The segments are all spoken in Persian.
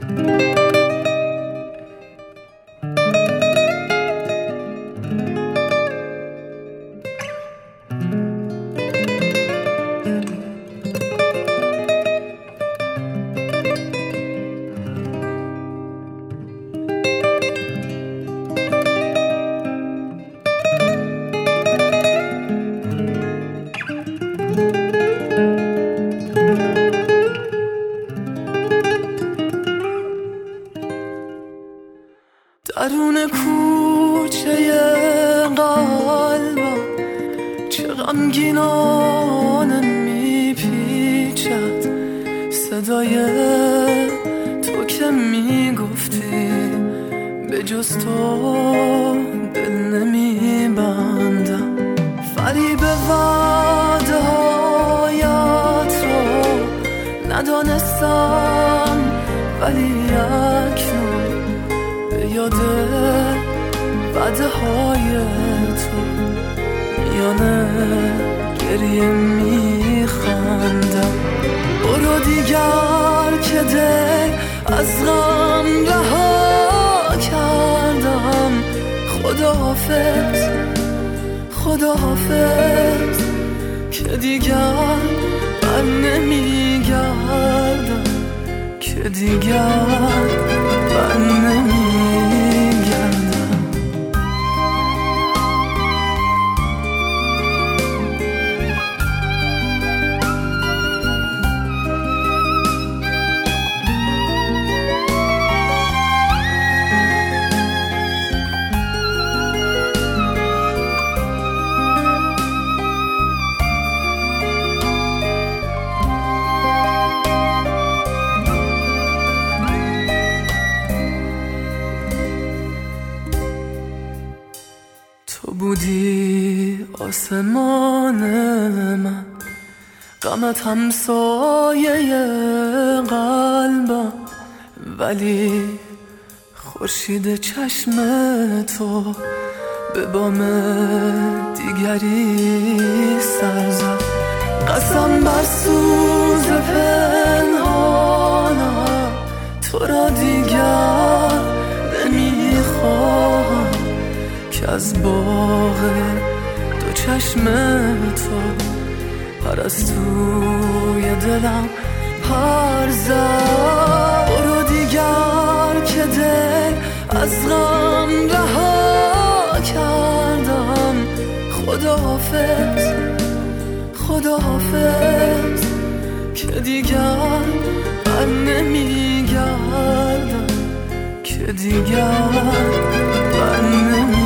درون کوچه قلبم چه غمگینانه میپیچد صدای تو که میگفتی به جز تو دل نمیبندم. فریب وعده هایت رو ندانستم ولی اکنون به یاد وعده های تو میانه گریه میخندم. برو دیگر که دل از غم رها کردم. خداحافظ خداحافظ که دیگر بر نمیگردم، که دیگر بر نمیگردم. تو بودی آسمان من، غمت همسایه قلبم، ولی خورشید چشم تو به بام دیگری سر زد. قسم بر سوز پنهانم تو را دیگر نمیخواهم، که از باغ دو چشم تو پرستوی دلم پر زد. برو دیگر که دل از غم رها کردم. خداحافظ خداحافظ که دیگر بر نمیگردم، که دیگر بر نمیگردم.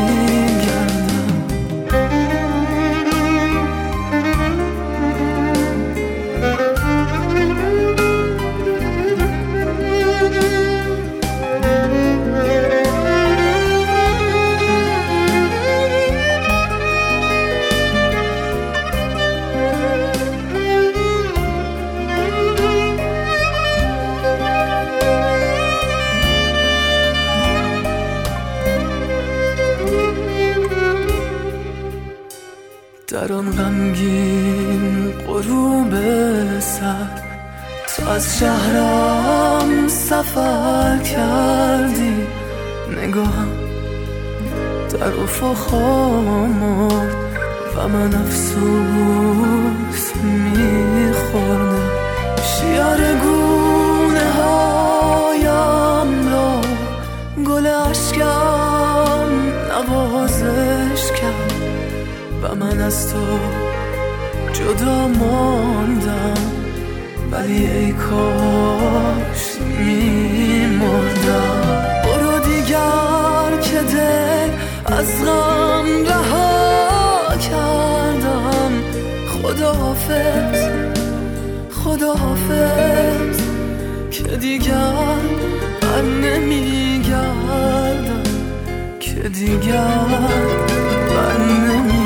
در آن غمگین غروب سر تو از شهرم سفر کردی. نگاهم در افق مرد و من افسوس میخوردم. شیار گونه هایم را گل اشکم نوازش کرد و من از تو جدا ماندم، ولی ای کاش میمردم. برو دیگر که دل از غم رها کردم. خداحافظ خداحافظ که دیگر بر نمیگردم، که دیگر بر نمیگردم.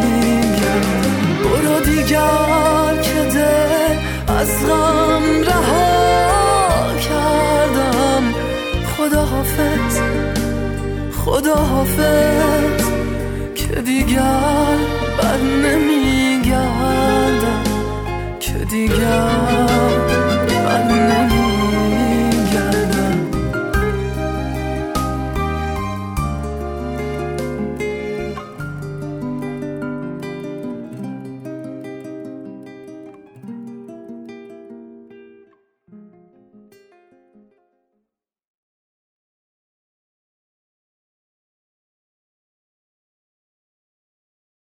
برو دیگر که دل از غم رها کردم. خداحافظ خداحافظ که دیگر بر نمیگردم، که دیگر